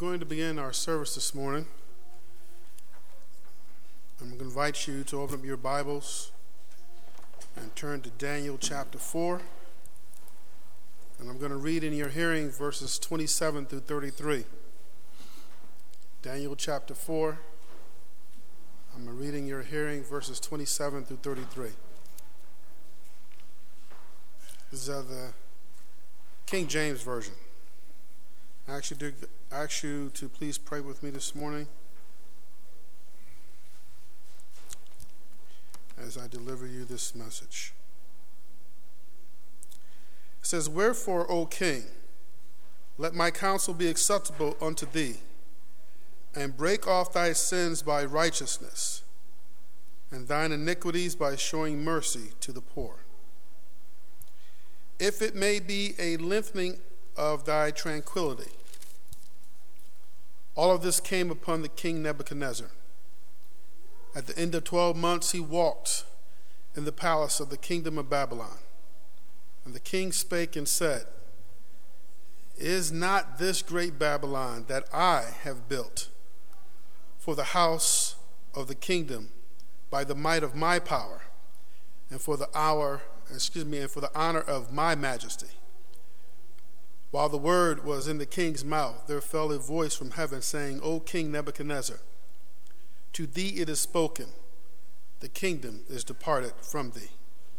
going to begin our service this morning. I'm going to invite you to open up your Bibles and turn to Daniel chapter 4. And I'm going to read in your hearing verses 27 through 33. Daniel chapter 4. I'm reading your hearing verses 27 through 33. This is the King James Version. I ask you to please pray with me this morning as I deliver you this message. It says, "Wherefore, O King, let my counsel be acceptable unto thee, and break off thy sins by righteousness, and thine iniquities by showing mercy to the poor. If it may be a lengthening of thy tranquility." All of this came upon the king Nebuchadnezzar. At the end of 12 months he walked in the palace of the kingdom of Babylon. And the king spake and said, "Is not this great Babylon that I have built for the house of the kingdom by the might of my power, and for the honor of my majesty?" While the word was in the king's mouth, there fell a voice from heaven saying, "O King Nebuchadnezzar, to thee it is spoken, the kingdom is departed from thee."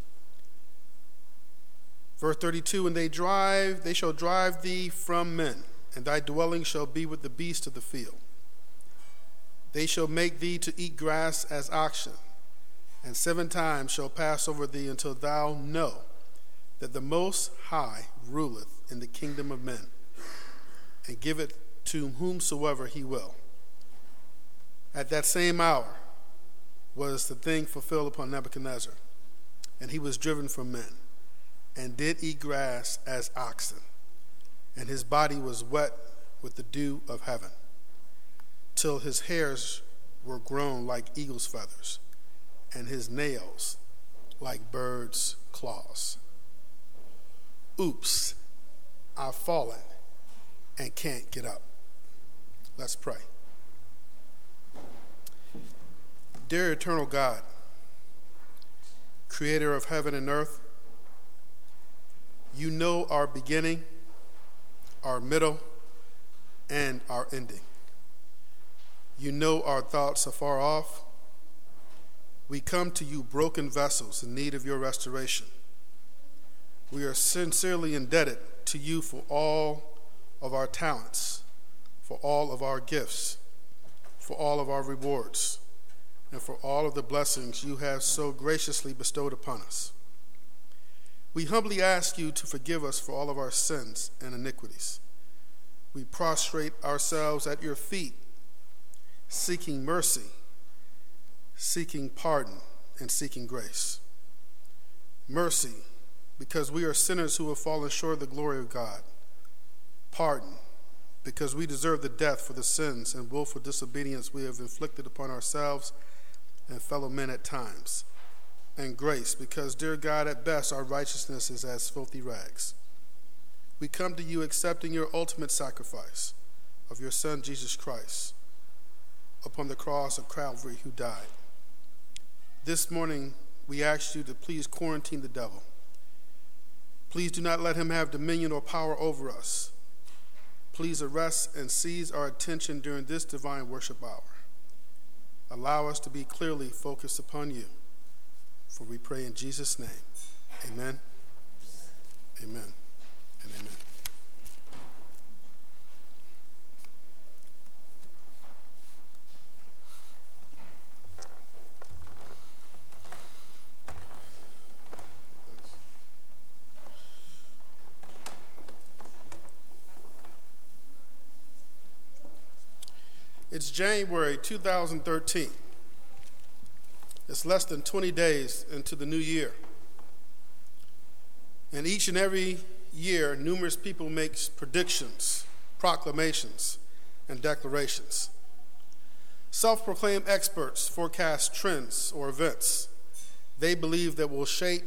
Verse 32, "And they shall drive thee from men, and thy dwelling shall be with the beasts of the field. They shall make thee to eat grass as oxen, and 7 times shall pass over thee until thou know that the Most High ruleth in the kingdom of men, and give it to whomsoever he will." At that same hour was the thing fulfilled upon Nebuchadnezzar, and he was driven from men, and did eat grass as oxen, and his body was wet with the dew of heaven, till his hairs were grown like eagle's feathers, and his nails like birds' claws. Oops, I've fallen and can't get up. Let's pray. Dear eternal God, creator of heaven and earth, you know our beginning, our middle, and our ending. You know our thoughts afar off. We come to you broken vessels in need of your restoration. We are sincerely indebted to you for all of our talents, for all of our gifts, for all of our rewards, and for all of the blessings you have so graciously bestowed upon us. We humbly ask you to forgive us for all of our sins and iniquities. We prostrate ourselves at your feet, seeking mercy, seeking pardon, and seeking grace. Mercy, because we are sinners who have fallen short of the glory of God. Pardon, because we deserve the death for the sins and willful disobedience we have inflicted upon ourselves and fellow men at times. And grace, because, dear God, at best our righteousness is as filthy rags. We come to you accepting your ultimate sacrifice of your Son, Jesus Christ, upon the cross of Calvary, who died. This morning, we ask you to please quarantine the devil. Please do not let him have dominion or power over us. Please arrest and seize our attention during this divine worship hour. Allow us to be clearly focused upon you. For we pray in Jesus' name. Amen, amen, and amen. It's January 2013. It's less than 20 days into the new year. And each and every year, numerous people make predictions, proclamations, and declarations. Self-proclaimed experts forecast trends or events they believe that will shape,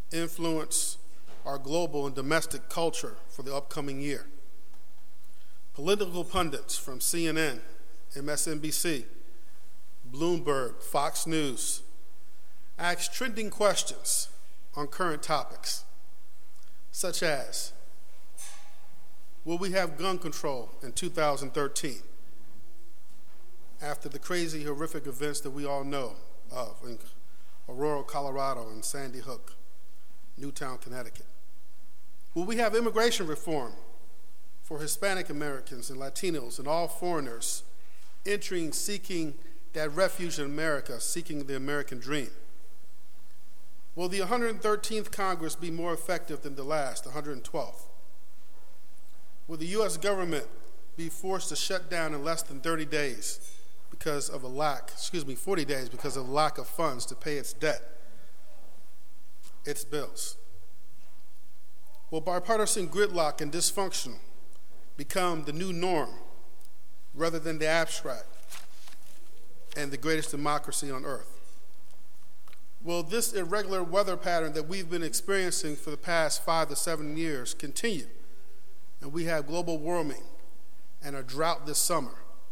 influence our global and domestic culture for the upcoming year. Political pundits from CNN, MSNBC, Bloomberg, Fox News ask trending questions on current topics, such as, will we have gun control in 2013 after the crazy, horrific events that we all know of in Aurora, Colorado, and Sandy Hook, Newtown, Connecticut? Will we have immigration reform for Hispanic Americans and Latinos and all foreigners entering, seeking that refuge in America, seeking the American dream? Will the 113th Congress be more effective than the last, 112th? Will the U.S. government be forced to shut down in less than 30 days because of 40 days because of a lack of funds to pay its debt, its bills? Will bipartisan gridlock and dysfunction become the new norm rather than the abstract and the greatest democracy on earth? Will this irregular weather pattern that we've been experiencing for the past 5 to 7 years continue, and we have global warming and a drought this summer?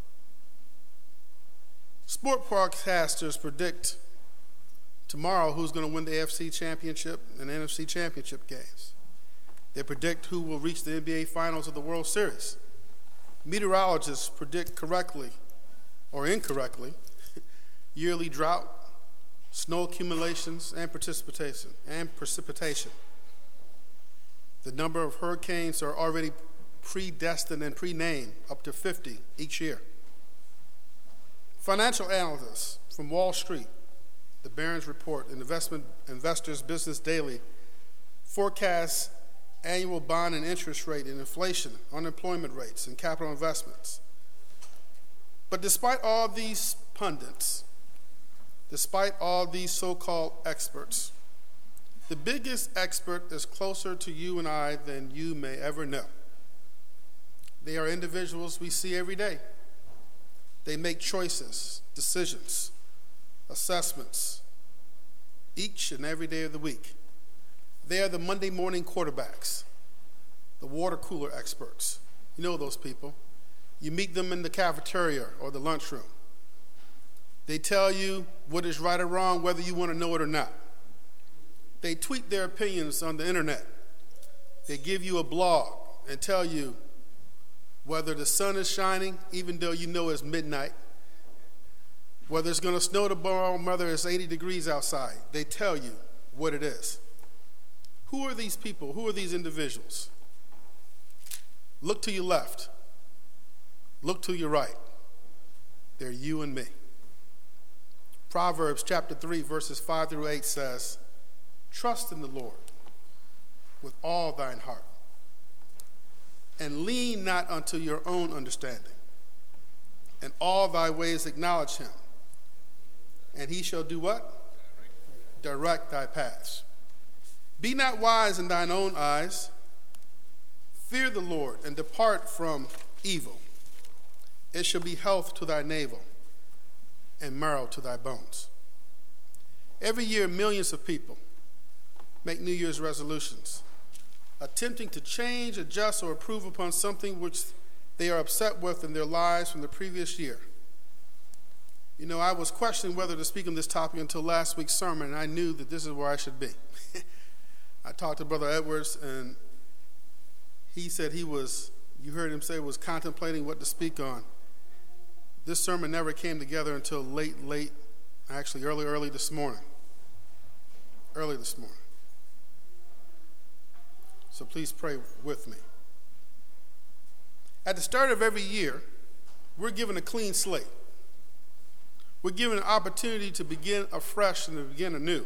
Sport forecasters predict tomorrow who's going to win the AFC Championship and NFC Championship games. They predict who will reach the NBA Finals of the World Series. Meteorologists predict correctly or incorrectly yearly drought, snow accumulations, and precipitation. The number of hurricanes are already predestined and pre-named, up to 50 each year. Financial analysts from Wall Street, the Barron's Report, and Investors Business Daily forecast annual bond and interest rate and inflation, unemployment rates, and capital investments. But despite all these pundits, despite all these so-called experts, the biggest expert is closer to you and I than you may ever know. They are individuals we see every day. They make choices, decisions, assessments each and every day of the week. They are the Monday morning quarterbacks, the water cooler experts. You know those people. You meet them in the cafeteria or the lunchroom. They tell you what is right or wrong, whether you want to know it or not. They tweet their opinions on the internet. They give you a blog and tell you whether the sun is shining, even though you know it's midnight, whether it's going to snow tomorrow, whether it's 80 degrees outside. They tell you what it is. Who are these people? Who are these individuals? Look to your left. Look to your right. They're you and me. Proverbs chapter 3, verses 5 through 8 says, trust in the Lord with all thine heart, and lean not unto your own understanding. In all thy ways acknowledge him, and he shall do what? Direct thy paths. Be not wise in thine own eyes. Fear the Lord, and depart from evil. It shall be health to thy navel, and marrow to thy bones. Every year, millions of people make New Year's resolutions, attempting to change, adjust, or improve upon something which they are upset with in their lives from the previous year. You know, I was questioning whether to speak on this topic until last week's sermon, and I knew that this is where I should be. I talked to Brother Edwards, and he said you heard him say, was contemplating what to speak on. This sermon never came together until early this morning. Early this morning. So please pray with me. At the start of every year, we're given a clean slate. We're given an opportunity to begin afresh and to begin anew.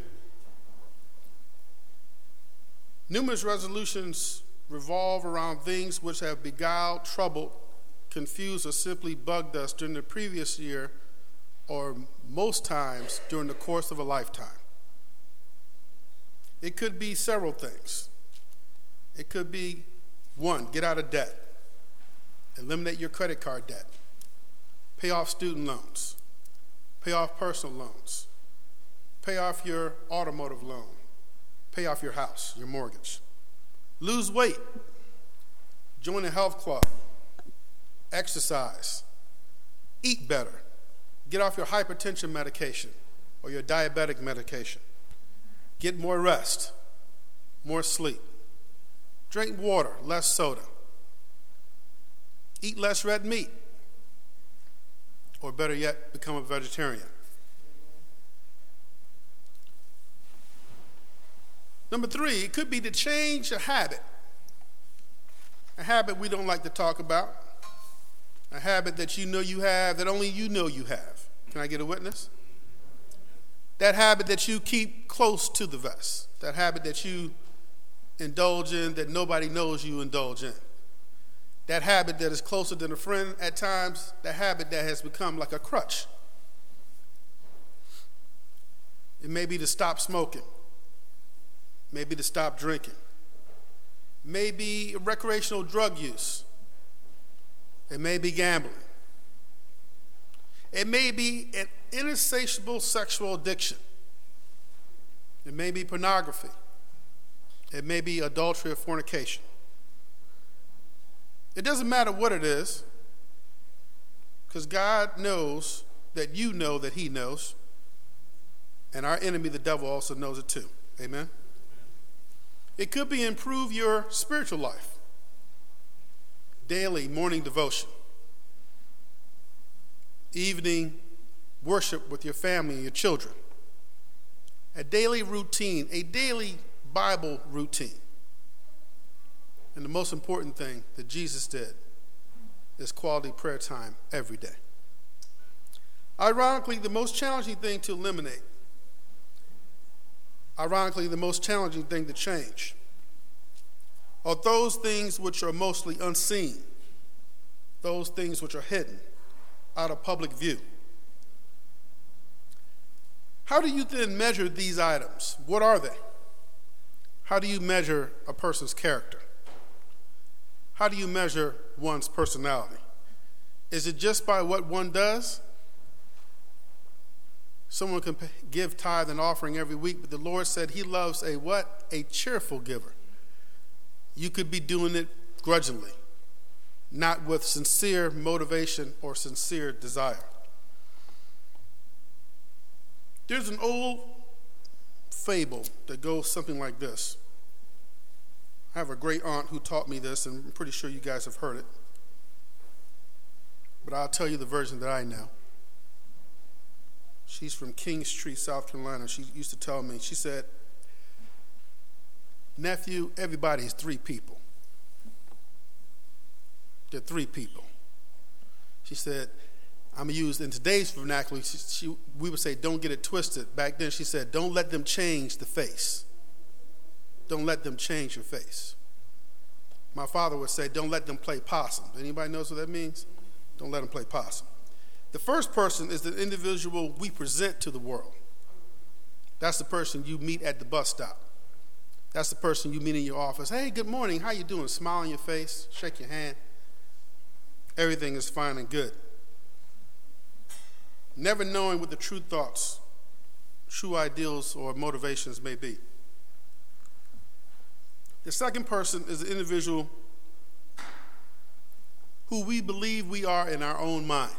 Numerous resolutions revolve around things which have beguiled, troubled, confused, or simply bugged us during the previous year, or most times during the course of a lifetime. It could be several things. It could be, 1, get out of debt. Eliminate your credit card debt. Pay off student loans. Pay off personal loans. Pay off your automotive loan. Pay off your house, your mortgage. Lose weight. Join a health club. exercise, eat better, get off your hypertension medication or your diabetic medication, get more rest, more sleep, drink water, less soda, eat less red meat, or better yet, become a vegetarian. Number 3, it could be to change a habit we don't like to talk about, a habit that you know you have, that only you know you have. Can I get a witness? That habit that you keep close to the vest, that habit that you indulge in that nobody knows you indulge in, that habit that is closer than a friend at times, that habit that has become like a crutch. It may be to stop smoking, maybe to stop drinking, maybe recreational drug use, it may be gambling, it may be an insatiable sexual addiction, it may be pornography, it may be adultery or fornication. It doesn't matter what it is, because God knows that you know that he knows, and our enemy, the devil, also knows it too. Amen? It could be improve your spiritual life. Daily morning devotion. Evening worship with your family and your children. A daily routine, a daily Bible routine. And the most important thing that Jesus did is quality prayer time every day. Ironically, the most challenging thing to eliminate, ironically, the most challenging thing to change, are those things which are mostly unseen, those things which are hidden, out of public view. How do you then measure these items? What are they? How do you measure a person's character? How do you measure one's personality? Is it just by what one does? Someone can give tithe and offering every week, but the Lord said he loves a what? A cheerful giver. You could be doing it grudgingly, not with sincere motivation or sincere desire. There's an old fable that goes something like this. I have a great aunt who taught me this, and I'm pretty sure you guys have heard it. But I'll tell you the version that I know. She's from Kingstree, South Carolina. She used to tell me, she said, nephew, everybody's 3 people. They're 3 people. She said, I'm going to use in today's vernacular, we would say, don't get it twisted. Back then she said, don't let them change the face. Don't let them change your face. My father would say, don't let them play possum. Anybody knows what that means? Don't let them play possum. The first person is the individual we present to the world. That's the person you meet at the bus stop. That's the person you meet in your office. Hey, good morning. How you doing? Smile on your face. Shake your hand. Everything is fine and good. Never knowing what the true thoughts, true ideals, or motivations may be. The second person is the individual who we believe we are in our own mind.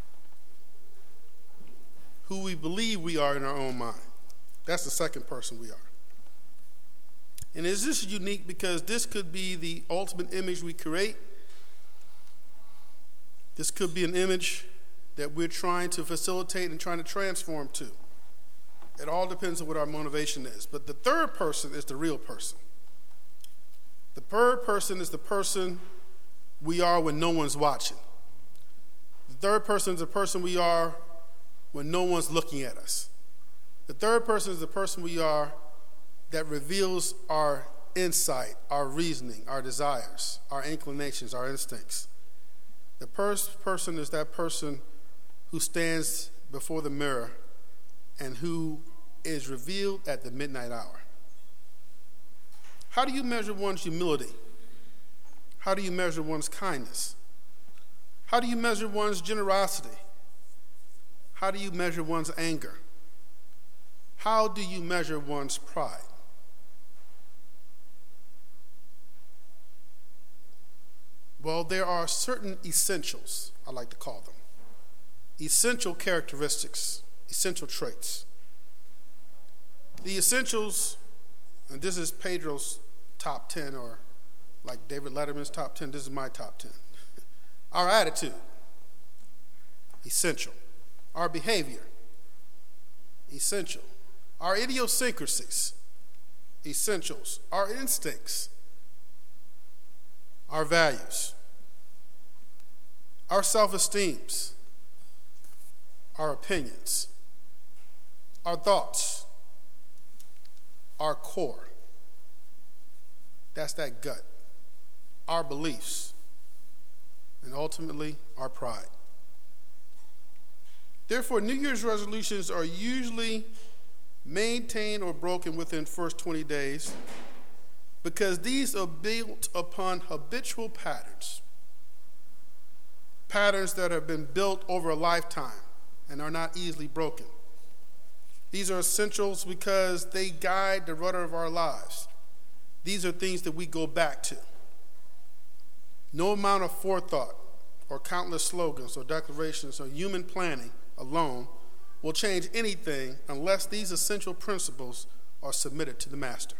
Who we believe we are in our own mind. That's the second person we are. And is this unique because this could be the ultimate image we create? This could be an image that we're trying to facilitate and trying to transform to. It all depends on what our motivation is. But the third person is the real person. The third person is the person we are when no one's watching. The third person is the person we are when no one's looking at us. The third person is the person we are that reveals our insight, our reasoning, our desires, our inclinations, our instincts. The first person is that person who stands before the mirror and who is revealed at the midnight hour. How do you measure one's humility? How do you measure one's kindness? How do you measure one's generosity? How do you measure one's anger? How do you measure one's pride? Well, there are certain essentials, I like to call them. Essential characteristics, essential traits. The essentials, and this is Pedro's top 10, or like David Letterman's top 10, this is my top 10. Our attitude, essential. Our behavior, essential. Our idiosyncrasies, essentials. Our instincts, our values. Our self-esteems, our opinions, our thoughts, our core. That's that gut. Our beliefs, and ultimately our pride. Therefore, New Year's resolutions are usually maintained or broken within the first 20 days because these are built upon habitual patterns. Patterns that have been built over a lifetime and are not easily broken. These are essentials because they guide the rudder of our lives. These are things that we go back to. No amount of forethought or countless slogans or declarations or human planning alone will change anything unless these essential principles are submitted to the master.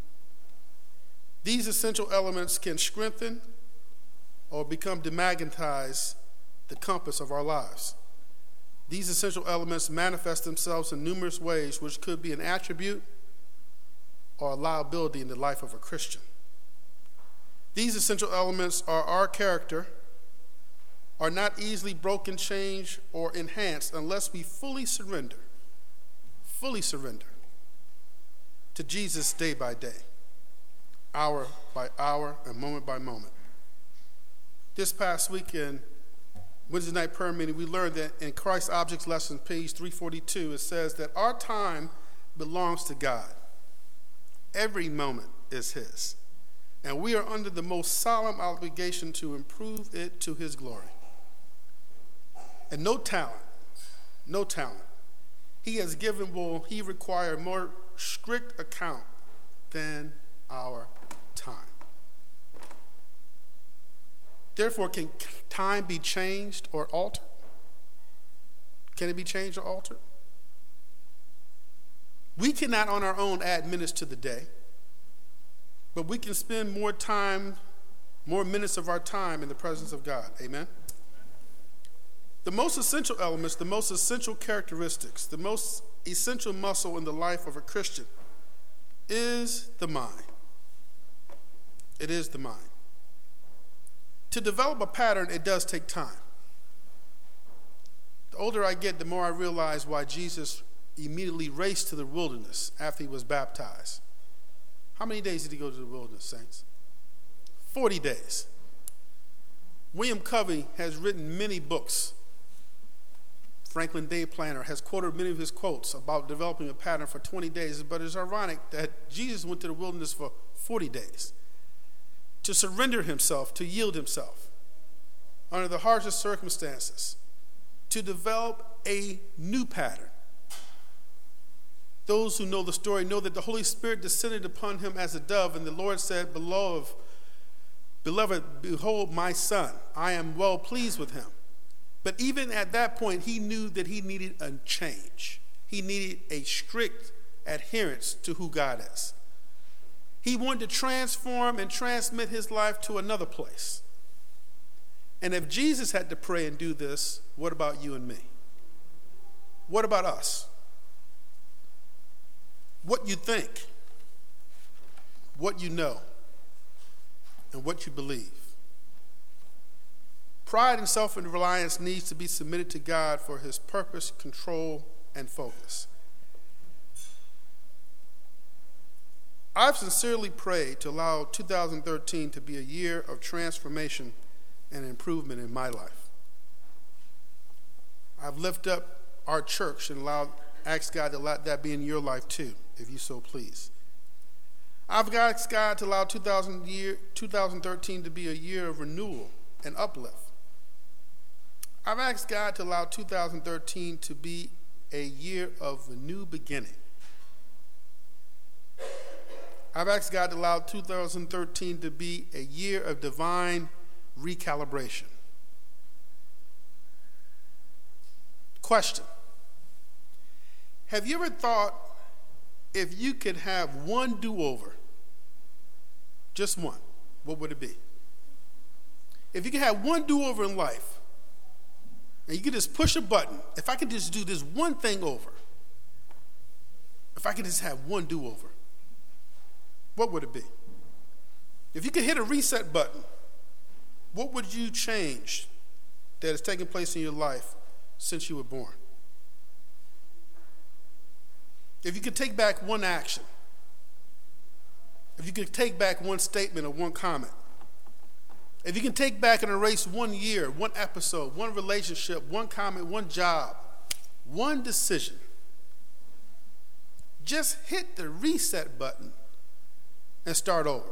These essential elements can strengthen or become demagnetize the compass of our lives. These essential elements manifest themselves in numerous ways, which could be an attribute or a liability in the life of a Christian. These essential elements are our character, are not easily broken, changed, or enhanced unless we fully surrender to Jesus day by day, hour by hour, and moment by moment. This past weekend, Wednesday night prayer meeting, we learned that in Christ Objects Lesson, page 342, it says that our time belongs to God. Every moment is His. And we are under the most solemn obligation to improve it to His glory. And no talent He has given will He require more strict account than our time. Therefore, can time be changed or altered? Can it be changed or altered? We cannot on our own add minutes to the day, but we can spend more minutes of our time in the presence of God. Amen? The most essential elements, the most essential characteristics, the most essential muscle in the life of a Christian is the mind. It is the mind. To develop a pattern, it does take time. The older I get, the more I realize why Jesus immediately raced to the wilderness after He was baptized. How many days did He go to the wilderness, saints? 40 days. William Covey has written many books. Franklin Day Planner has quoted many of his quotes about developing a pattern for 20 days, but it's ironic that Jesus went to the wilderness for 40 days to surrender Himself, to yield Himself under the harshest circumstances, to develop a new pattern. Those who know the story know that the Holy Spirit descended upon Him as a dove, and the Lord said, Beloved, behold my Son, I am well pleased with Him. But even at that point, He knew that He needed a change. He needed a strict adherence to who God is. He wanted to transform and transmit His life to another place. And if Jesus had to pray and do this, what about you and me? What about us? What you think, what you know, and what you believe. Pride and self-reliance needs to be submitted to God for His purpose, control, and focus. I've sincerely prayed to allow 2013 to be a year of transformation and improvement in my life. I've lifted up our church and asked God to let that be in your life too, if you so please. I've asked God to allow 2013 to be a year of renewal and uplift. I've asked God to allow 2013 to be a year of a new beginning. I've asked God to allow 2013 to be a year of divine recalibration. Question: have you ever thought if you could have one do-over, just one, what would it be? If you could have one do-over in life, and you could just push a button, if I could just do this one thing over, if I could just have one do-over, what would it be? If you could hit a reset button, what would you change that has taken place in your life since you were born? If you could take back one action, if you could take back one statement or one comment, if you can take back and erase 1 year, one episode, one relationship, one comment, one job, one decision, just hit the reset button and start over.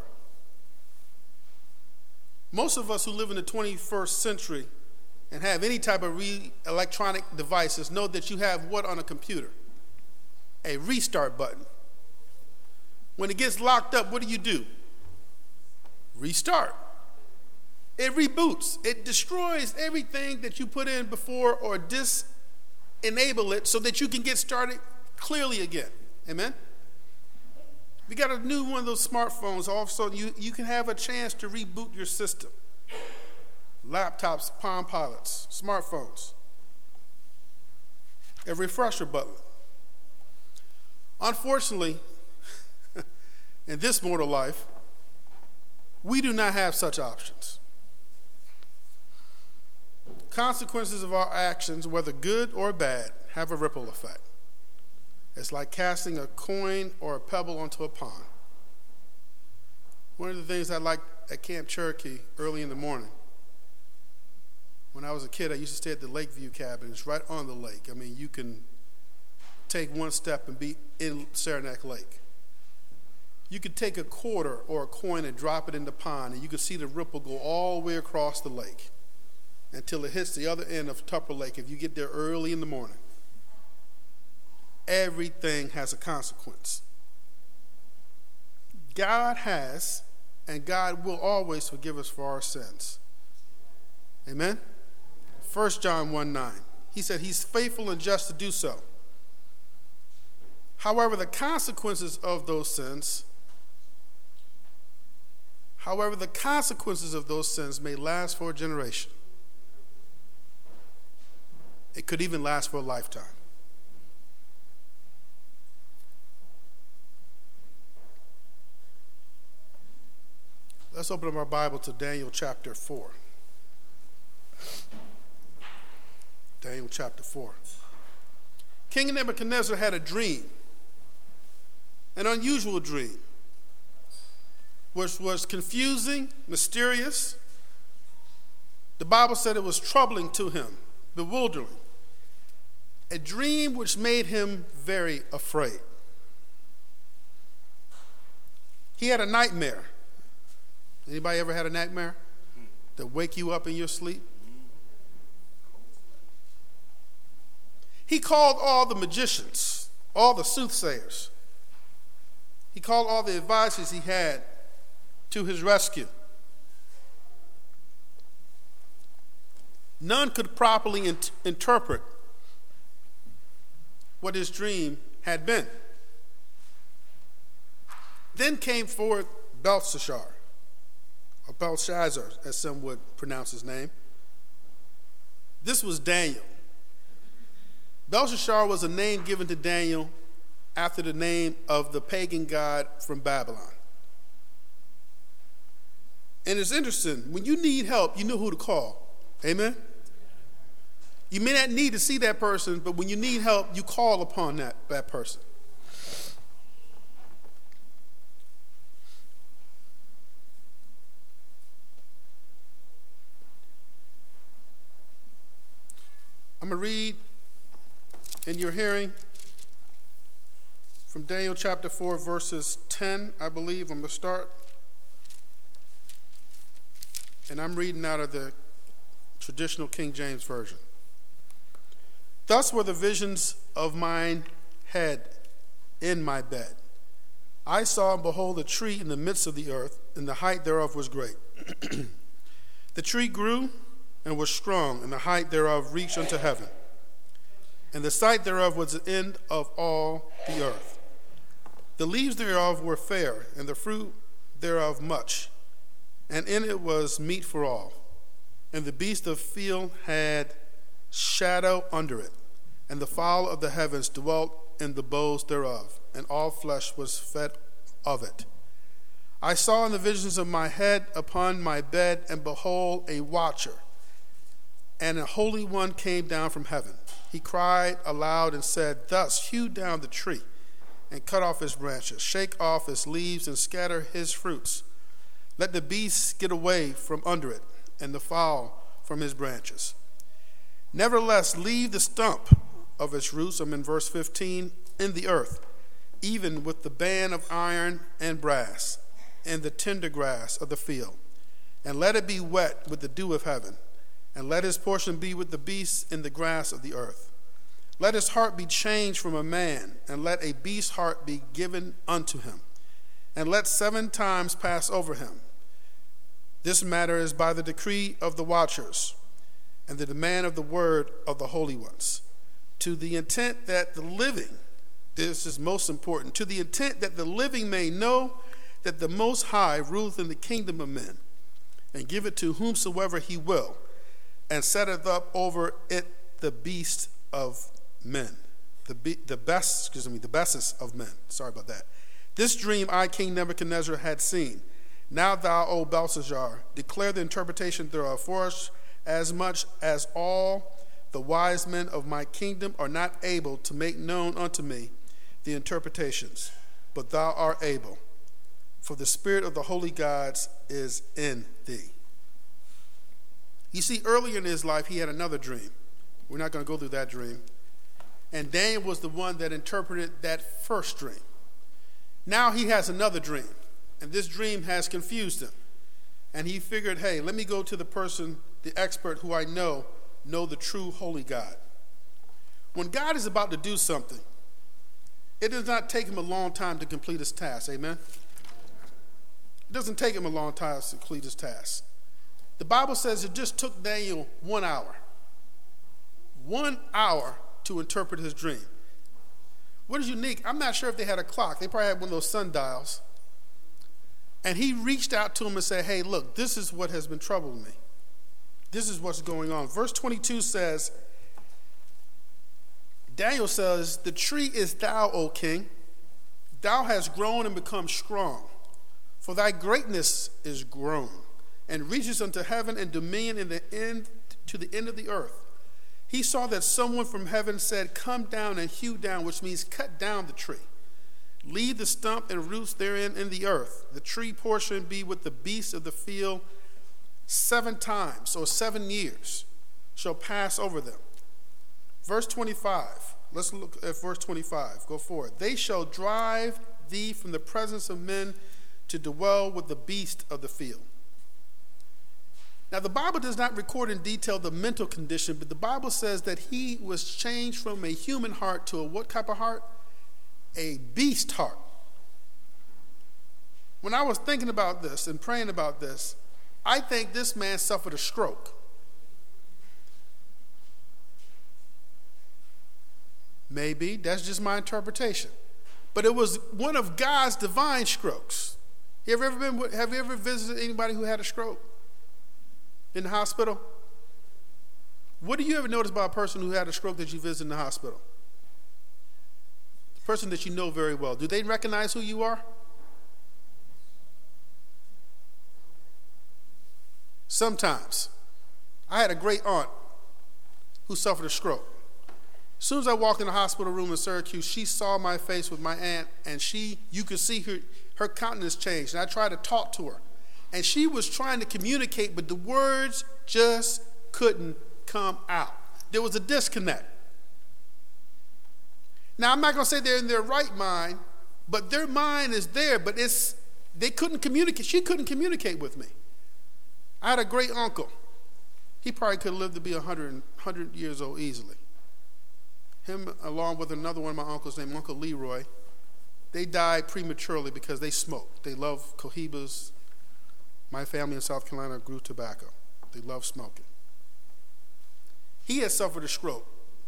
Most of us who live in the 21st century and have any type of electronic devices know that you have what on a computer? A restart button. When it gets locked up, what do? Restart. It reboots. It destroys everything that you put in before or disenable it so that you can get started clearly again. Amen? If you got a new one of those smartphones, all of a sudden you can have a chance to reboot your system. Laptops, Palm Pilots, smartphones. A refresher button. Unfortunately, in this mortal life, we do not have such options. Consequences of our actions, whether good or bad, have a ripple effect. It's like casting a coin or a pebble onto a pond. One of the things I liked at Camp Cherokee early in the morning, when I was a kid, I used to stay at the Lakeview cabin. It's right on the lake. I mean, you can take one step and be in Saranac Lake. You could take a quarter or a coin and drop it in the pond, and you could see the ripple go all the way across the lake until it hits the other end of Tupper Lake if you get there early in the morning. Everything has a consequence. God has, and God will always forgive us for our sins. Amen? 1 John 1:9. He said he's faithful and just to do so. However, the consequences of those sins may last for a generation. It could even last for a lifetime. Let's open up our Bible to Daniel chapter 4. Daniel chapter 4. King Nebuchadnezzar had a dream, an unusual dream, which was confusing, mysterious. The Bible said it was troubling to him, bewildering. A dream which made him very afraid. He had a nightmare. Anybody ever had a nightmare that wake you up in your sleep? He called all the magicians, all the soothsayers. He called all the advisors he had to his rescue. None could properly interpret what his dream had been. Then came forth Belshazzar, or Belshazzar, as some would pronounce his name. This was Daniel. Belshazzar was a name given to Daniel after the name of the pagan god from Babylon. And it's interesting, when you need help, you know who to call. Amen? You may not need to see that person, but when you need help, you call upon that person. I'm going to read in your hearing from Daniel chapter 4, verses 10, I believe. I'm going to start. And I'm reading out of the traditional King James Version. Thus were the visions of mine head in my bed. I saw and behold a tree in the midst of the earth, and the height thereof was great. The tree grew and was strong, and the height thereof reached unto heaven. And the sight thereof was the end of all the earth. The leaves thereof were fair, and the fruit thereof much, and in it was meat for all. And the beast of the field had shadow under it, and the fowl of the heavens dwelt in the boughs thereof, and all flesh was fed of it. I saw in the visions of my head upon my bed, and behold, a watcher, and a holy one came down from heaven. He cried aloud and said, Thus hew down the tree, and cut off his branches, shake off his leaves, and scatter his fruits. Let the beasts get away from under it, and the fowl from his branches. Nevertheless, leave the stump of its roots, I'm in verse 15, in the earth, even with the band of iron and brass, and the tender grass of the field. And let it be wet with the dew of heaven, and let his portion be with the beasts in the grass of the earth. Let his heart be changed from a man, and let a beast's heart be given unto him. And let 7 times pass over him. This matter is by the decree of the watchers, and the demand of the word of the holy ones, to the intent that the living, this is most important, to the intent that the living may know that the Most High ruleth in the kingdom of men, and give it to whomsoever he will, and setteth up over it the beast of men, the bestest of men. Sorry about that. This dream I, King Nebuchadnezzar, had seen. Now thou, O Belshazzar, declare the interpretation thereof, for as much as all the wise men of my kingdom are not able to make known unto me the interpretations, but thou art able, for the spirit of the holy gods is in thee. You see, earlier in his life, he had another dream. We're not going to go through that dream. And Daniel was the one that interpreted that first dream. Now he has another dream, and this dream has confused him. And he figured, hey, let me go to the person, the expert who I know the true holy God. When God is about to do something, it does not take him a long time to complete his task. Amen? It doesn't take him a long time to complete his task. The Bible says it just took Daniel 1 hour. 1 hour to interpret his dream. What is unique, I'm not sure if they had a clock. They probably had one of those sundials. And he reached out to him and said, hey, look, this is what has been troubling me. This is what's going on. Verse 22 says, Daniel says, the tree is thou, O king. Thou hast grown and become strong. For thy greatness is grown, and reaches unto heaven, and dominion in the end to the end of the earth. He saw that someone from heaven said, come down and hew down, which means cut down the tree. Leave the stump and roots therein in the earth. The tree portion be with the beasts of the field. 7 times, or 7 years, shall pass over them. Verse 25. Let's look at verse 25. Go forward. They shall drive thee from the presence of men to dwell with the beast of the field. Now, the Bible does not record in detail the mental condition, but the Bible says that he was changed from a human heart to a what type of heart? A beast heart. When I was thinking about this and praying about this, I think this man suffered a stroke. Maybe, that's just my interpretation. But it was one of God's divine strokes. Have you ever visited anybody who had a stroke in the hospital? What do you ever notice about a person who had a stroke that you visit in the hospital? The person that you know very well. Do they recognize who you are? Sometimes. I had a great aunt who suffered a stroke. As soon as I walked in the hospital room in Syracuse, she saw my face with my aunt, and you could see her countenance changed. And I tried to talk to her. And she was trying to communicate, but the words just couldn't come out. There was a disconnect. Now, I'm not going to say they're in their right mind, but their mind is there, but they couldn't communicate. She couldn't communicate with me. I had a great uncle. He probably could have lived to be 100 years old easily. Him, along with another one of my uncles named Uncle Leroy, they died prematurely because they smoked. They loved cohibas. My family in South Carolina grew tobacco. They love smoking. He had suffered a stroke.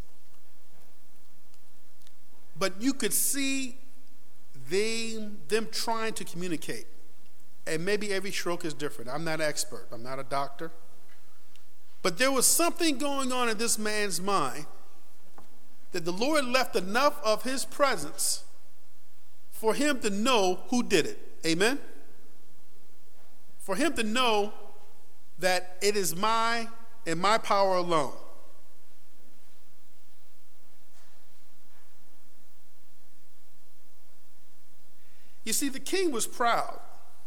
But you could see them trying to communicate. And maybe every stroke is different. I'm not an expert. I'm not a doctor. But there was something going on in this man's mind that the Lord left enough of his presence for him to know who did it. Amen? For him to know that it is my and my power alone. You see, the king was proud.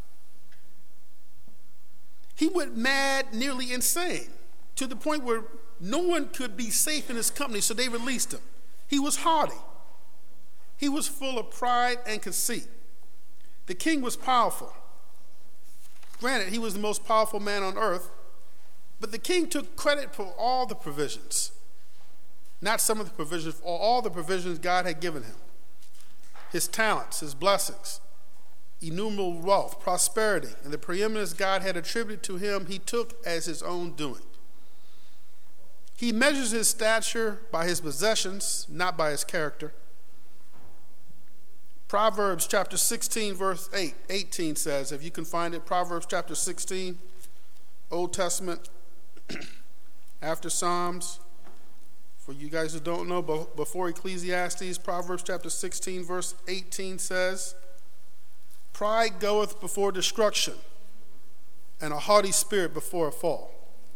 He went mad, nearly insane, to the point where no one could be safe in his company, so they released him. He was haughty. He was full of pride and conceit. The king was powerful. Granted, he was the most powerful man on earth, but the king took credit for all the provisions. Not some of the provisions, for all the provisions God had given him. His talents, his blessings, innumerable wealth, prosperity, and the preeminence God had attributed to him, he took as his own doing. He measures his stature by his possessions, not by his character. Proverbs chapter 16, verse 18 says, if you can find it, Proverbs chapter 16, Old Testament, after Psalms. For you guys who don't know, before Ecclesiastes, Proverbs chapter 16, verse 18 says, pride goeth before destruction, and a haughty spirit before a fall.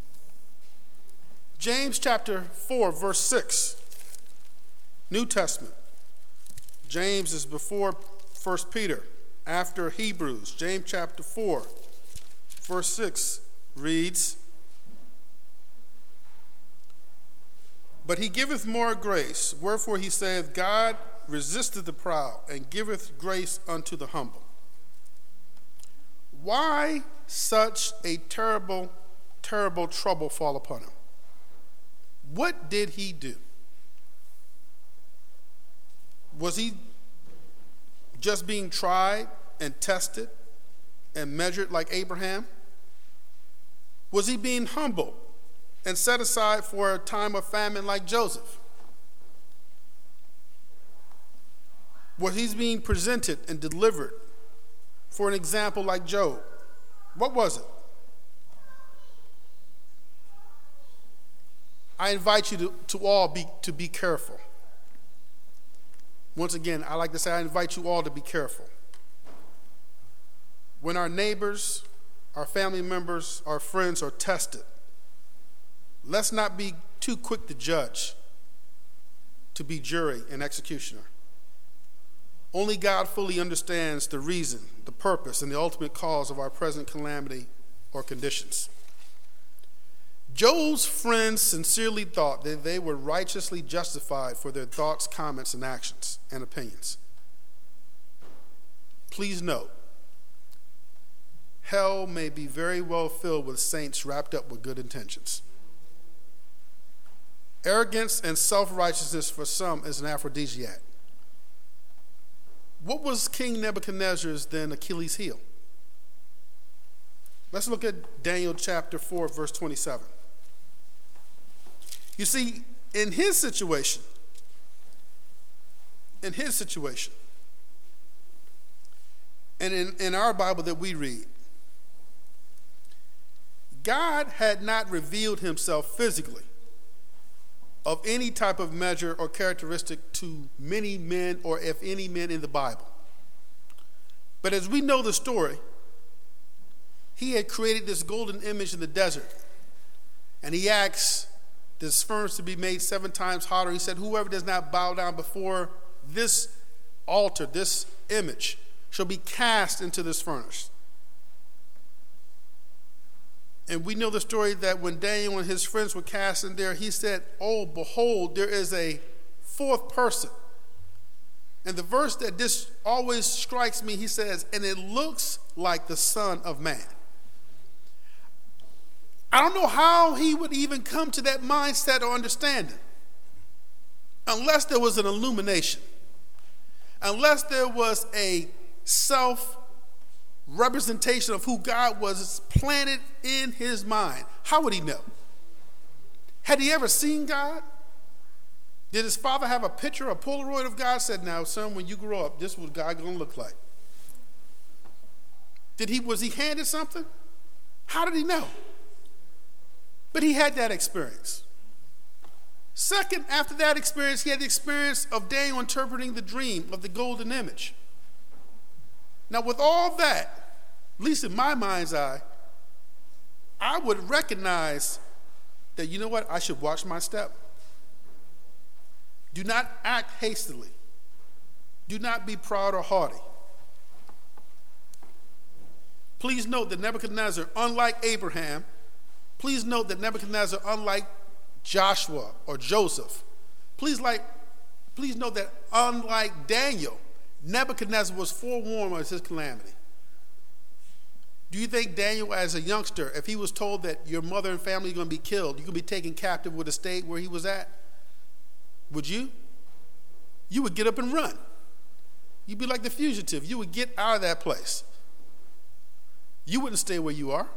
James chapter 4, verse 6, New Testament. James is before 1 Peter, after Hebrews. James chapter 4, verse 6 reads, but he giveth more grace, wherefore he saith, God resisteth the proud, and giveth grace unto the humble. Why such a terrible, terrible trouble fall upon him? What did he do? Was he just being tried and tested and measured like Abraham? Was he being humbled and set aside for a time of famine like Joseph? Was he being presented and delivered for an example like Job? What was it? I invite you to all be careful. Once again, I like to say I invite you all to be careful. When our neighbors, our family members, our friends are tested, let's not be too quick to judge, to be jury and executioner. Only God fully understands the reason, the purpose, and the ultimate cause of our present calamity or conditions. Job's friends sincerely thought that they were righteously justified for their thoughts, comments, and actions and opinions. Please note, hell may be very well filled with saints wrapped up with good intentions. Arrogance and self-righteousness for some is an aphrodisiac. What was King Nebuchadnezzar's then Achilles' heel? Let's look at Daniel chapter 4, verse 27. You see, in his situation, and in our Bible that we read, God had not revealed himself physically of any type of measure or characteristic to many men, or if any men in the Bible. But as we know the story, he had created this golden image in the desert, and he asked this furnace to be made 7 times hotter. He said, whoever does not bow down before this altar, this image, shall be cast into this furnace. And we know the story that when Daniel and his friends were cast in there, he said, oh, behold, there is a 4th person. And the verse that this always strikes me, he says, and it looks like the Son of Man. I don't know how he would even come to that mindset or understanding unless there was an illumination, unless there was a self-representation of who God was planted in his mind. How would he know? Had he ever seen God? Did his father have a picture, a Polaroid of God? Said, now, son, when you grow up, this is what God going to look like. Was he handed something? How did he know? But he had that experience. Second, after that experience, he had the experience of Daniel interpreting the dream of the golden image. Now, with all that, at least in my mind's eye, I would recognize that, you know what, I should watch my step. Do not act hastily. Do not be proud or haughty. Please note that Nebuchadnezzar, unlike Abraham, please note that Nebuchadnezzar, unlike Joshua or Joseph, please note that unlike Daniel, Nebuchadnezzar was forewarned of his calamity. Do you think Daniel, as a youngster, if he was told that your mother and family are going to be killed, you're going to be taken captive with the state where he was at? Would you? You would get up and run. You'd be like the fugitive. You would get out of that place. You wouldn't stay where you are.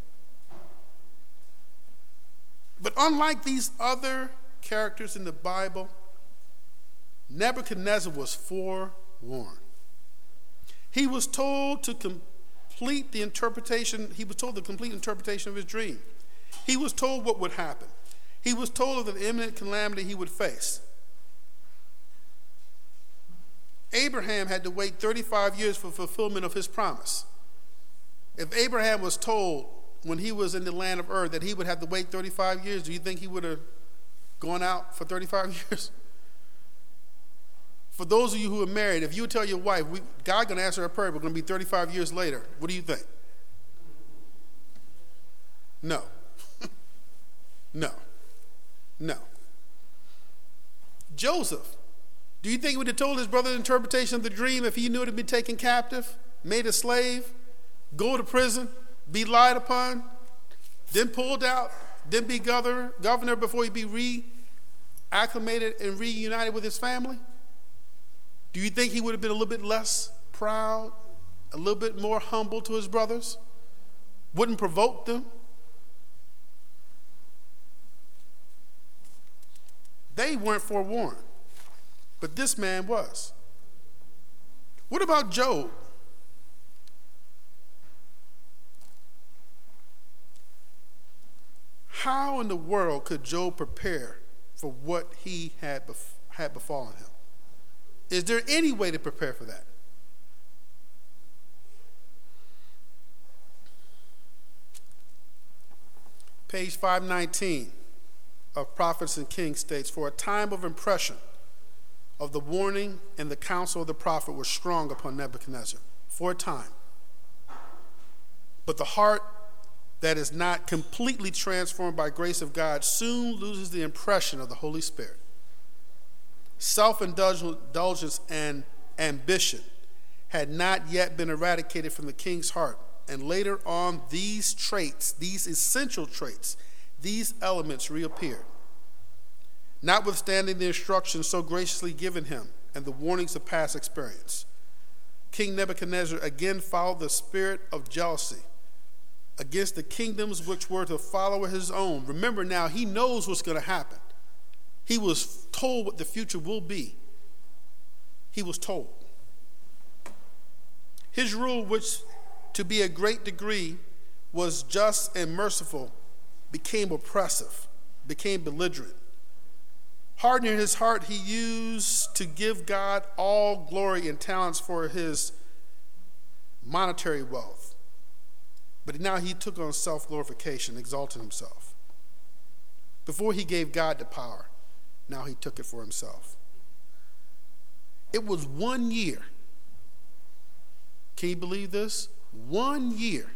But unlike these other characters in the Bible, Nebuchadnezzar was forewarned. He was told to complete the interpretation. He was told the complete interpretation of his dream. He was told what would happen. He was told of the imminent calamity he would face. Abraham had to wait 35 years for fulfillment of his promise. If Abraham was told when he was in the land of Ur that he would have to wait 35 years, do you think he would have gone out for 35 years? For those of you who are married, if you tell your wife, God going to answer her prayer, we're going to be 35 years later, what do you think? No. No. No. Joseph, do you think he would have told his brother the interpretation of the dream if he knew it had been taken captive, made a slave, go to prison, be lied upon, then pulled out, then be governor before he be reacclimated and reunited with his family? Do you think he would have been a little bit less proud, a little bit more humble to his brothers? Wouldn't provoke them? They weren't forewarned, but this man was. What about Job? How in the world could Job prepare for what he had befallen him? Is there any way to prepare for that? Page 519 of Prophets and Kings states, for a time of impression of the warning and the counsel of the prophet was strong upon Nebuchadnezzar. For a time. But the heart that is not completely transformed by grace of God soon loses the impression of the Holy Spirit. Self-indulgence and ambition had not yet been eradicated from the king's heart, and later on these traits, these essential traits, these elements reappeared. Notwithstanding the instructions so graciously given him and the warnings of past experience, King Nebuchadnezzar again followed the spirit of jealousy against the kingdoms which were to follow his own. Remember now, he knows what's going to happen. He was told what the future will be. He was told. His rule, which to be a great degree was just and merciful, became oppressive, became belligerent. Hardening his heart, he used to give God all glory and talents for his monetary wealth. But now he took on self-glorification, exalting himself. Before he gave God the power, now he took it for himself. It was 1 year. Can you believe this? 1 year.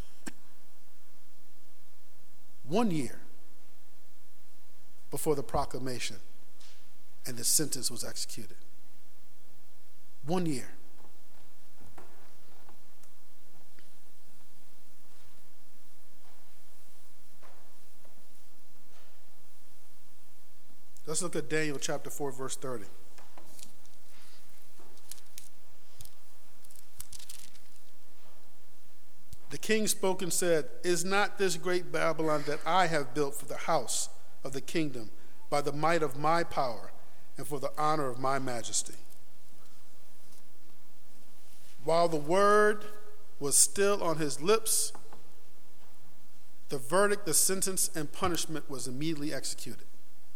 1 year before the proclamation and the sentence was executed. 1 year. Let's look at Daniel chapter 4, verse 30. The king spoke and said, "Is not this great Babylon that I have built for the house of the kingdom by the might of my power and for the honor of my majesty?" While the word was still on his lips, the verdict, the sentence, and punishment was immediately executed.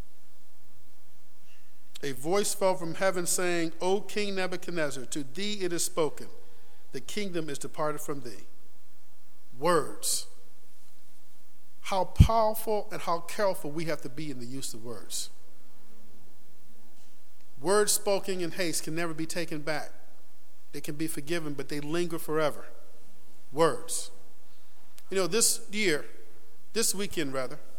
A voice fell from heaven saying, "O King Nebuchadnezzar, to thee it is spoken, the kingdom is departed from thee." Words. How powerful and how careful we have to be in the use of words. Words spoken in haste can never be taken back. They can be forgiven, but they linger forever. Words. You know, this weekend,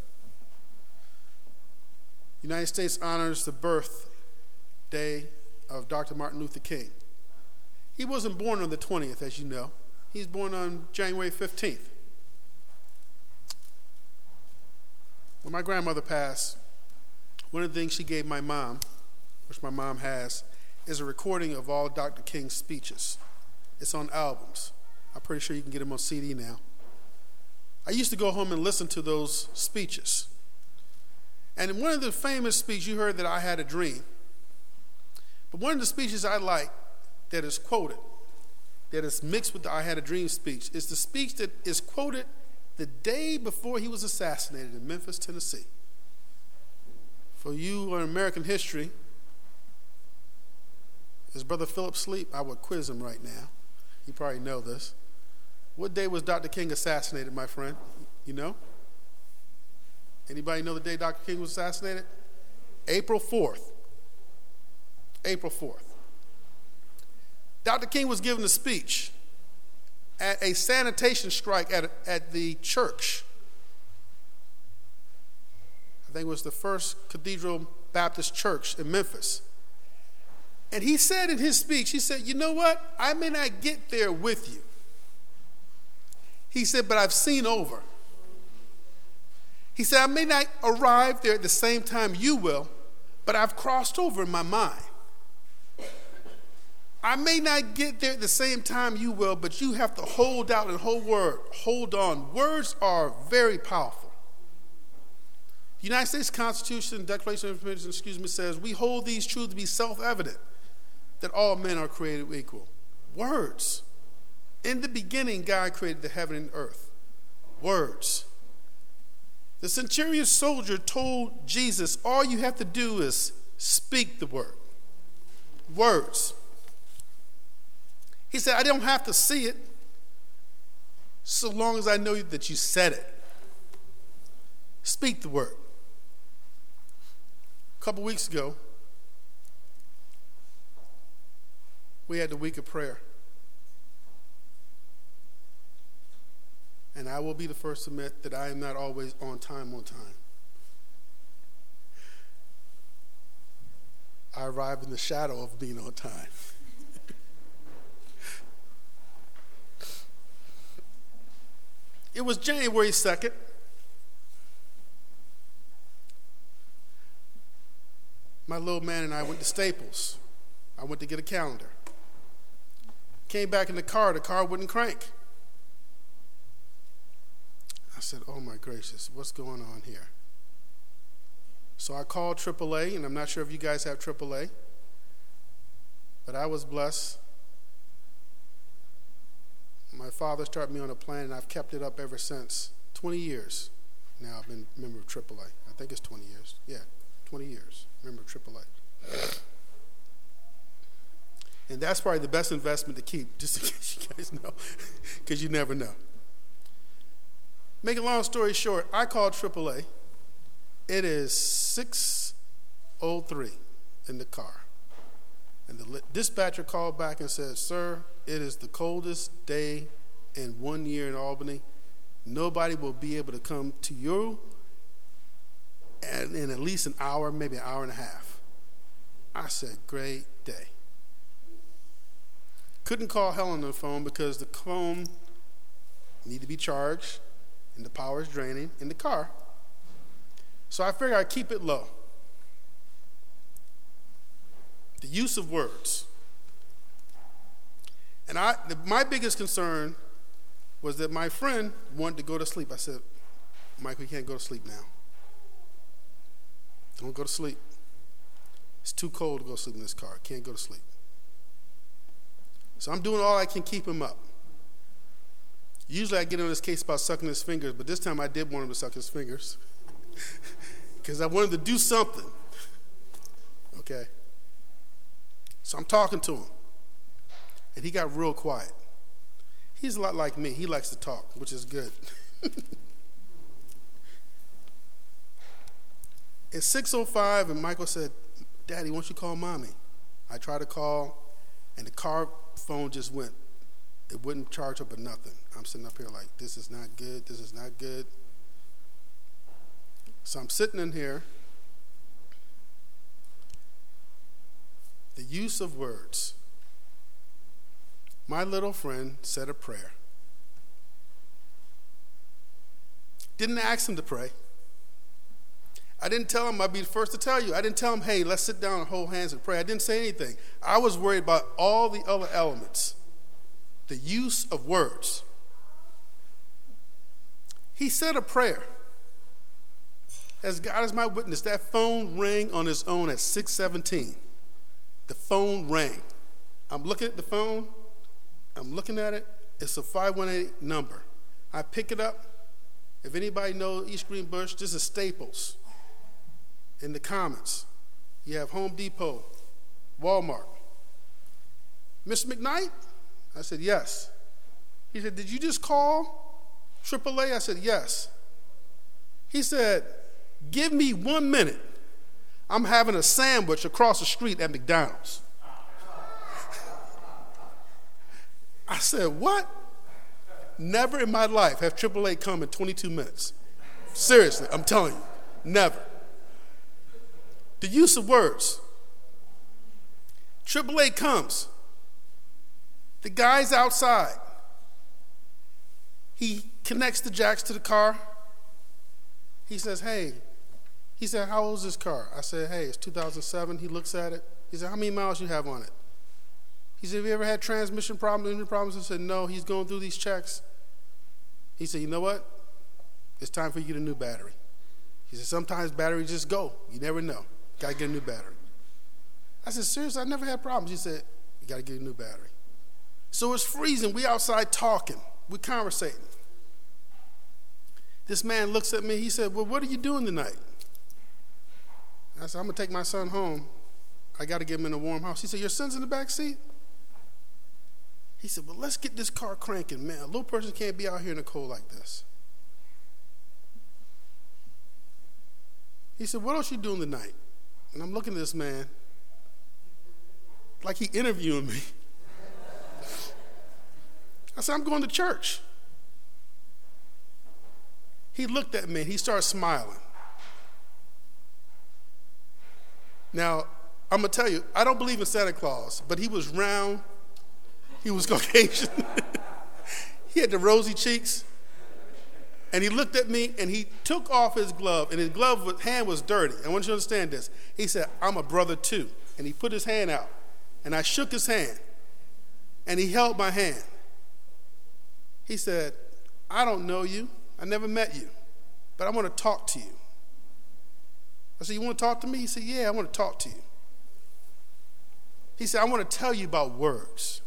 United States honors the birthday of Dr. Martin Luther King. He wasn't born on the 20th, as you know. He's born on January 15th. When my grandmother passed, one of the things she gave my mom, which my mom has, is a recording of all Dr. King's speeches. It's on albums. I'm pretty sure you can get them on CD now. I used to go home and listen to those speeches. And in one of the famous speeches, you heard that I had a dream. But one of the speeches I like that is quoted, that is mixed with the I had a dream speech, is the speech that is quoted the day before he was assassinated in Memphis, Tennessee. For you on American history, is Brother Philip asleep? I would quiz him right now. You probably know this. What day was Dr. King assassinated, my friend? You know? Anybody know the day Dr. King was assassinated? April 4th. April 4th. Dr. King was giving a speech at a sanitation strike at the church. I think it was the First Cathedral Baptist Church in Memphis. And he said in his speech, he said, "You know what? I may not get there with you." He said, "But I've seen over." He said, "I may not arrive there at the same time you will, but I've crossed over in my mind. I may not get there at the same time you will, but you have to hold out and hold on. Words are very powerful." The United States Constitution, Declaration of Independence, says, "We hold these truths to be self-evident, that all men are created equal." Words. In the beginning, God created the heaven and earth. Words. The centurion soldier told Jesus, all you have to do is speak the word. Words. He said, I don't have to see it so long as I know that you said it. Speak the word. A couple weeks ago, we had the week of prayer. And I will be the first to admit that I am not always on time. I arrived in the shadow of being on time. It was January 2nd. My little man and I went to Staples. I went to get a calendar. Came back in the car wouldn't crank. I said, oh my gracious, what's going on here? So I called AAA, and I'm not sure if you guys have AAA, but I was blessed. My father started me on a plan, and I've kept it up ever since. 20 years now I've been a member of AAA. I think it's 20 years. Yeah, 20 years, member of AAA. And that's probably the best investment to keep, just in case you guys know, because you never know. Make a long story short, I called AAA. It is 6:03 in the car. And the dispatcher called back and said, sir, it is the coldest day in 1 year in Albany. Nobody will be able to come to you in at least an hour, maybe an hour and a half. I said, great day. Couldn't call Helen on the phone because the phone needed to be charged and the power is draining in the car. So I figured I'd keep it low. The use of words. And my biggest concern was that my friend wanted to go to sleep. I said, Michael, you can't go to sleep now. Don't go to sleep. It's too cold to go to sleep in this car. Can't go to sleep. So I'm doing all I can keep him up. Usually I get on his case about sucking his fingers, but this time I did want him to suck his fingers because I wanted to do something. Okay? So I'm talking to him, and he got real quiet. He's a lot like me. He likes to talk, which is good. It's 6:05, and Michael said, Daddy, why don't you call Mommy? I tried to call, and the car phone just went. It wouldn't charge up or nothing. I'm sitting up here like, this is not good. This is not good. So I'm sitting in here. The use of words. My little friend said a prayer. Didn't ask him to pray. I didn't tell him, I'd be the first to tell you. I didn't tell him, hey, let's sit down and hold hands and pray. I didn't say anything. I was worried about all the other elements. The use of words. He said a prayer. As God is my witness, that phone rang on its own at 6:17. The phone rang. I'm looking at the phone. I'm looking at it. It's a 518 number. I pick it up. If anybody knows East Greenbush, this is Staples. In the comments, you have Home Depot, Walmart. Mr. McKnight? I said, yes. He said, did you just call AAA? I said, yes. He said, give me 1 minute. I'm having a sandwich across the street at McDonald's. I said, what? Never in my life have AAA come in 22 minutes. Seriously, I'm telling you, never. The use of words. AAA comes. The guy's outside. He connects the jacks to the car. He says, hey. He said, how old is this car? I said, hey, it's 2007. He looks at it. He said, how many miles you have on it? He said, have you ever had transmission problems, engine problems? I said, no. He's going through these checks. He said, you know what? It's time for you to get a new battery. He said, sometimes batteries just go. You never know. Got to get a new battery. I said, seriously, I never had problems. He said, you got to get a new battery. So it's freezing. We outside talking. We're conversating. This man looks at me. He said, well, what are you doing tonight? I said, I'm going to take my son home. I got to get him in a warm house. He said, your son's in the back seat? He said, well, let's get this car cranking, man. A little person can't be out here in the cold like this. He said, what else you doing tonight? And I'm looking at this man like he interviewing me. I said, I'm going to church. He looked at me. He started smiling. Now, I'm going to tell you, I don't believe in Santa Claus, but he was round. He was Caucasian. He had the rosy cheeks. And he looked at me, and he took off his glove, and his hand was dirty. I want you to understand this. He said, I'm a brother too. And he put his hand out, and I shook his hand, and he held my hand. He said, I don't know you. I never met you, but I want to talk to you. I said, you want to talk to me? He said, yeah, I want to talk to you. He said, I want to tell you about words.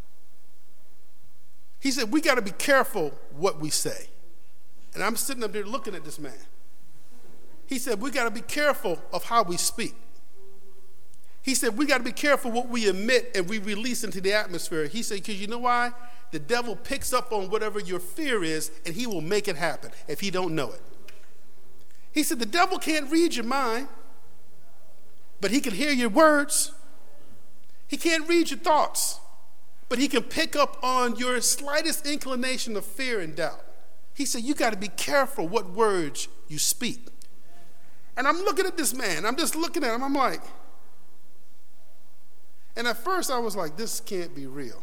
He said, we got to be careful what we say. And I'm sitting up there looking at this man. He said, we got to be careful of how we speak. He said, we got to be careful what we emit and we release into the atmosphere. He said, because you know why? The devil picks up on whatever your fear is, and he will make it happen if he don't know it. He said, the devil can't read your mind, but he can hear your words. He can't read your thoughts, but he can pick up on your slightest inclination of fear and doubt. He said, you got to be careful what words you speak. And I'm looking at this man. I'm just looking at him. I'm like, and at first I was like, this can't be real.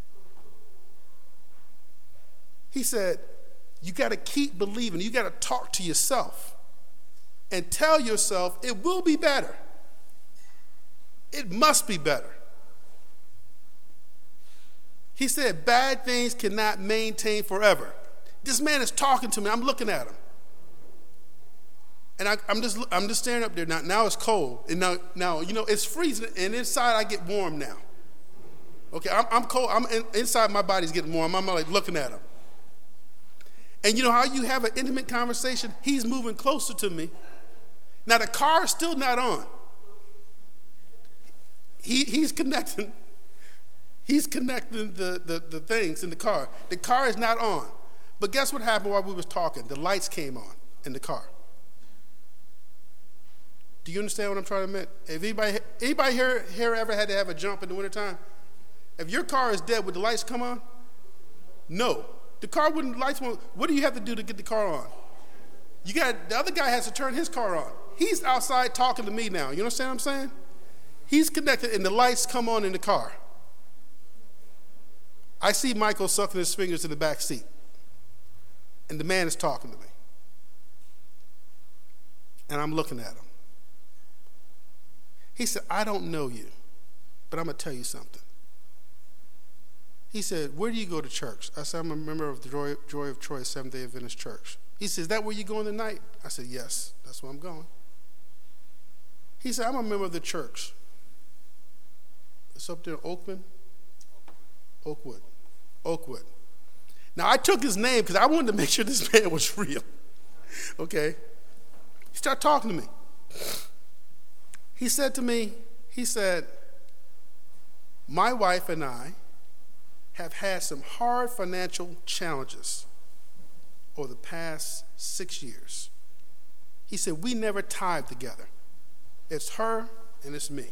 He said, you got to keep believing. You got to talk to yourself and tell yourself it will be better. It must be better. He said, bad things cannot maintain forever. This man is talking to me. I'm looking at him. And I'm just staring up there. Now it's cold. And now it's freezing. And inside I get warm now. Okay, I'm cold. Inside my body's getting warm. I'm like looking at him. And you know how you have an intimate conversation? He's moving closer to me. Now the car is still not on. He's connecting. He's connecting the things in the car. The car is not on. But guess what happened while we was talking? The lights came on in the car. Do you understand what I'm trying to admit? If anybody here ever had to have a jump in the wintertime? If your car is dead, would the lights come on? No. The car wouldn't, lights won't. What do you have to do to get the car on? The other guy has to turn his car on. He's outside talking to me now. You understand what I'm saying? He's connected and the lights come on in the car. I see Michael sucking his fingers in the back seat. And the man is talking to me. And I'm looking at him. He said, I don't know you, but I'm going to tell you something. He said, where do you go to church? I said, I'm a member of the Joy of Troy Seventh-day Adventist Church. He said, is that where you going tonight? I said, yes, that's where I'm going. He said, I'm a member of the church. It's up there in Oakwood. Now, I took his name because I wanted to make sure this man was real. Okay? He started talking to me. He said to me, my wife and I have had some hard financial challenges over the past 6 years. He said, we never tithe together. It's her and it's me.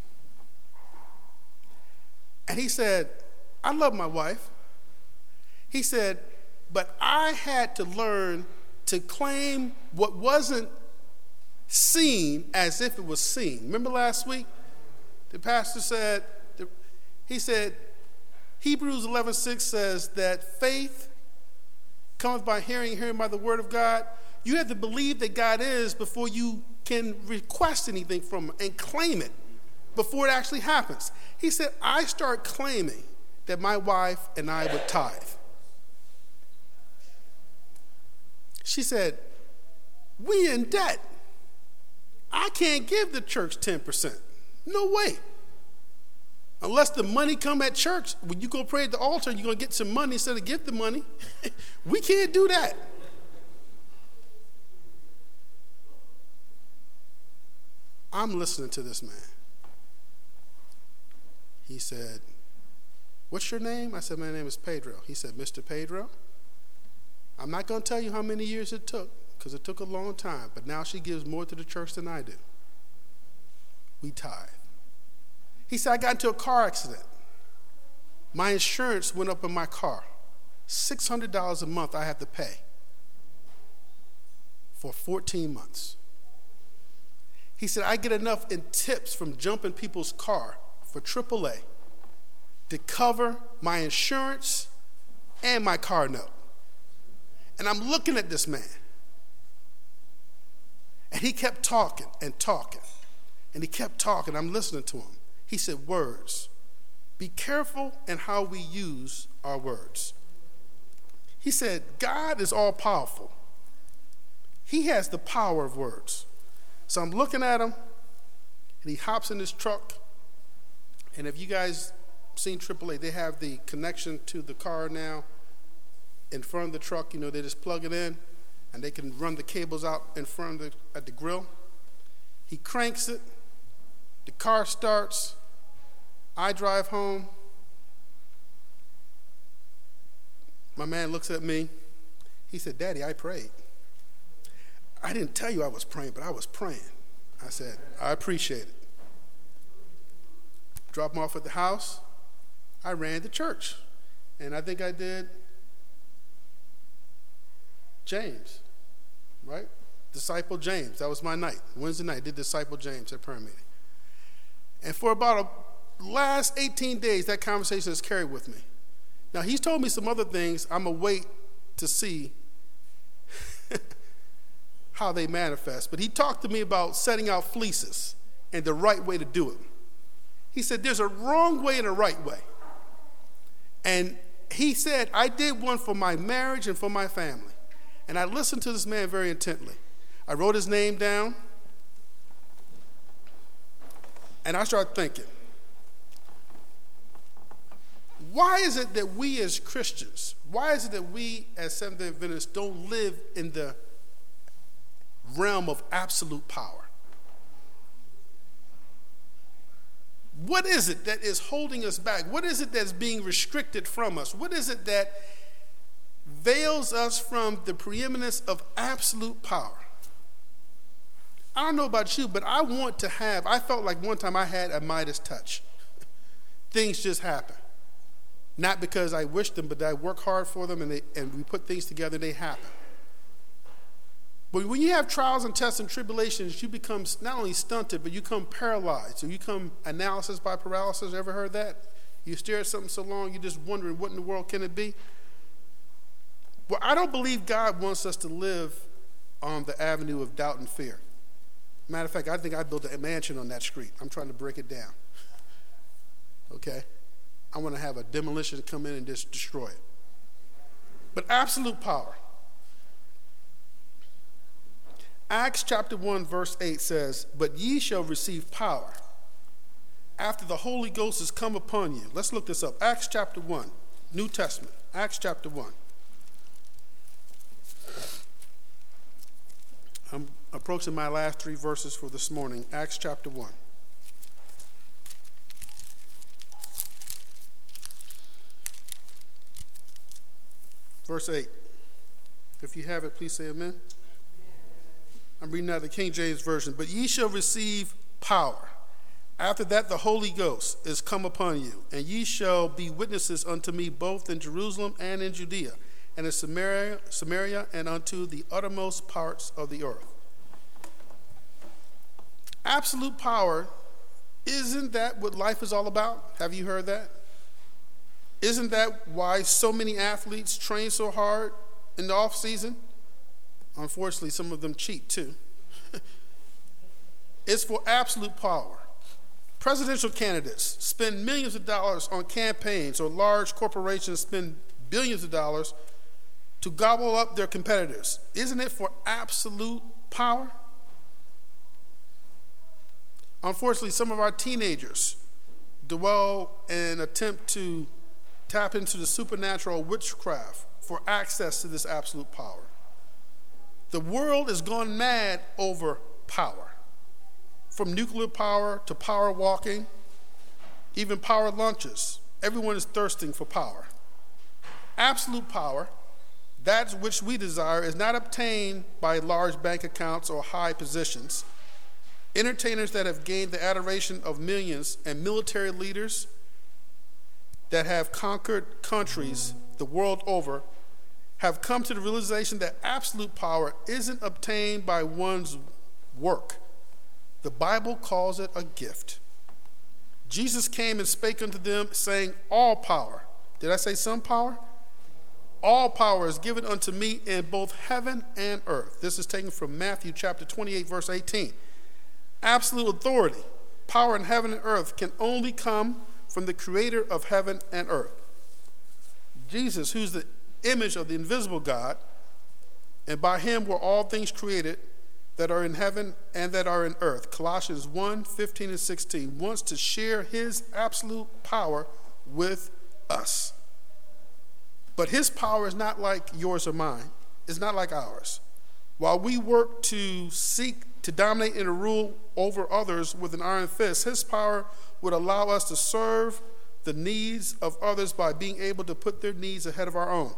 And he said, I love my wife. He said, but I had to learn to claim what wasn't seen as if it was seen. Remember last week? The pastor said, he said, Hebrews 11:6 says that faith comes by hearing, hearing by the word of God. You have to believe that God is before you can request anything from him and claim it before it actually happens. He said, I start claiming that my wife and I would tithe. She said, we in debt. I can't give the church 10%. No way. Unless the money come at church, when you go pray at the altar, you're going to get some money instead of give the money. We can't do that. I'm listening to this man. He said, what's your name? I said, my name is Pedro. He said, Mr. Pedro, I'm not going to tell you how many years it took, because it took a long time, but now she gives more to the church than I do. We tithe. He said, I got into a car accident. My insurance went up in my car. $600 a month I have to pay for 14 months. He said, I get enough in tips from jumping people's car for AAA to cover my insurance and my car note. And I'm looking at this man. And he kept talking and talking. And he kept talking. I'm listening to him. He said, words. Be careful in how we use our words. He said, God is all powerful. He has the power of words. So I'm looking at him, and he hops in his truck. And if you guys seen AAA, they have the connection to the car now in front of the truck. You know, they just plug it in, and they can run the cables out in front of at the grill. He cranks it. The car starts. I drive home. My man looks at me. He said, Daddy, I prayed. I didn't tell you I was praying, but I was praying. I said, I appreciate it. Drop him off at the house. I ran the church. And I think I did James, right? Disciple James. That was my night. Wednesday night, I did Disciple James at prayer meeting. And for about the last 18 days, that conversation has carried with me. Now, he's told me some other things. I'm going to wait to see how they manifest. But he talked to me about setting out fleeces and the right way to do it. He said there's a wrong way and a right way. And he said, I did one for my marriage and for my family. And I listened to this man very intently. I wrote his name down, and I started thinking, why is it that we as Christians, why is it that we as Seventh-day Adventists don't live in the realm of absolute power? What is it that is holding us back? What is it that's being restricted from us? What is it that veils us from the preeminence of absolute power? I don't know about you, but I felt like one time I had a Midas touch. Things just happen. Not because I wish them, but I work hard for them, and we put things together and they happen. But when you have trials and tests and tribulations, you become not only stunted, but you become paralyzed. So you become analysis by paralysis. Ever heard that? You stare at something so long, you're just wondering, what in the world can it be? Well, I don't believe God wants us to live on the avenue of doubt and fear. Matter of fact, I think I built a mansion on that street. I'm trying to break it down. Okay? I want to have a demolition come in and just destroy it. But absolute power. Acts chapter 1 verse 8 says, but ye shall receive power after the Holy Ghost has come upon you. Let's look this up. Acts chapter 1, New Testament. Acts chapter 1. I'm approaching my last 3 verses for this morning. Acts chapter 1. Verse 8. If you have it, please say amen. I'm reading out the King James Version. But ye shall receive power. After that the Holy Ghost is come upon you, and ye shall be witnesses unto me both in Jerusalem and in Judea, and in Samaria, and unto the uttermost parts of the earth. Absolute power, isn't that what life is all about? Have you heard that? Isn't that why so many athletes train so hard in the off season? Unfortunately, some of them cheat too. It's for absolute power. Presidential candidates spend millions of dollars on campaigns, or large corporations spend billions of dollars to gobble up their competitors. Isn't it for absolute power? Unfortunately, some of our teenagers dwell and attempt to tap into the supernatural witchcraft for access to this absolute power. The world has gone mad over power. From nuclear power to power walking, even power lunches. Everyone is thirsting for power. Absolute power, that which we desire, is not obtained by large bank accounts or high positions. Entertainers that have gained the adoration of millions and military leaders that have conquered countries the world over have come to the realization that absolute power isn't obtained by one's work. The Bible calls it a gift. Jesus came and spake unto them, saying, all power. Did I say some power? All power is given unto me in both heaven and earth. This is taken from Matthew chapter 28, verse 18. Absolute authority, power in heaven and earth, can only come from the creator of heaven and earth. Jesus, who's the image of the invisible God, and by him were all things created that are in heaven and that are in earth. Colossians 1, 15 and 16 wants to share his absolute power with us. But his power is not like yours or mine. It's not like ours. While we work to seek to dominate and to rule over others with an iron fist, his power would allow us to serve the needs of others by being able to put their needs ahead of our own.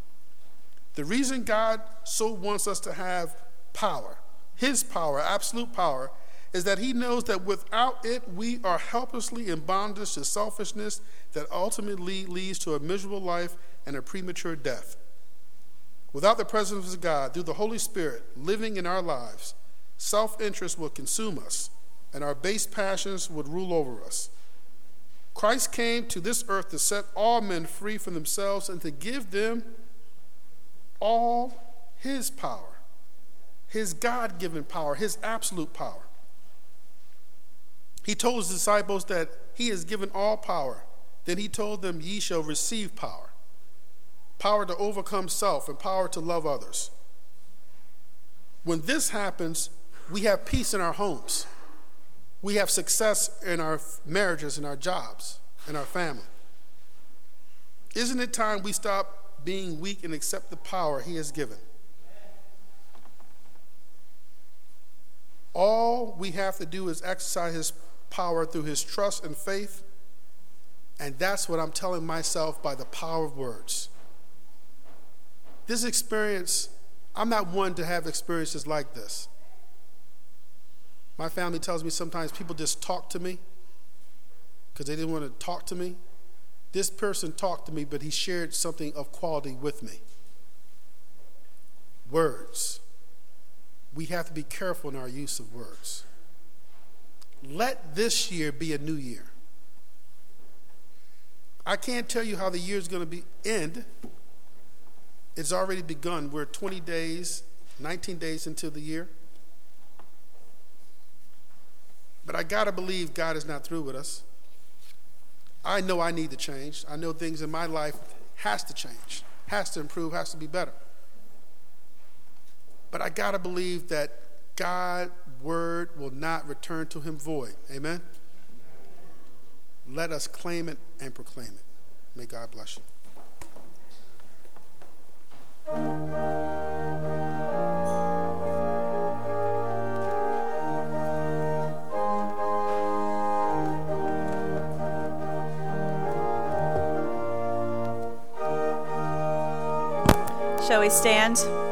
The reason God so wants us to have power, his power, absolute power, is that he knows that without it, we are helplessly in bondage to selfishness that ultimately leads to a miserable life and a premature death. Without the presence of God, through the Holy Spirit living in our lives, self-interest will consume us, and our base passions would rule over us. Christ came to this earth to set all men free from themselves and to give them all his power, his God-given power, his absolute power. He told his disciples that he has given all power Then he told them, ye shall receive power. Power to overcome self and power to love others. When this happens, we have peace in our homes. We have success in our marriages, in our jobs, in our family. Isn't it time we stop being weak and accept the power he has given? All we have to do is exercise his power through his trust and faith, and that's what I'm telling myself by the power of words. This experience, I'm not one to have experiences like this. My family tells me sometimes people just talk to me because they didn't want to talk to me. This person talked to me, but he shared something of quality with me. Words. We have to be careful in our use of words. Let this year be a new year. I can't tell you how the year is going to end. It's already begun. We're 20 days, 19 days into the year. But I got to believe God is not through with us. I know I need to change. I know things in my life has to change, has to improve, has to be better. But I got to believe that God's word will not return to him void. Amen? Let us claim it and proclaim it. May God bless you. Shall we stand?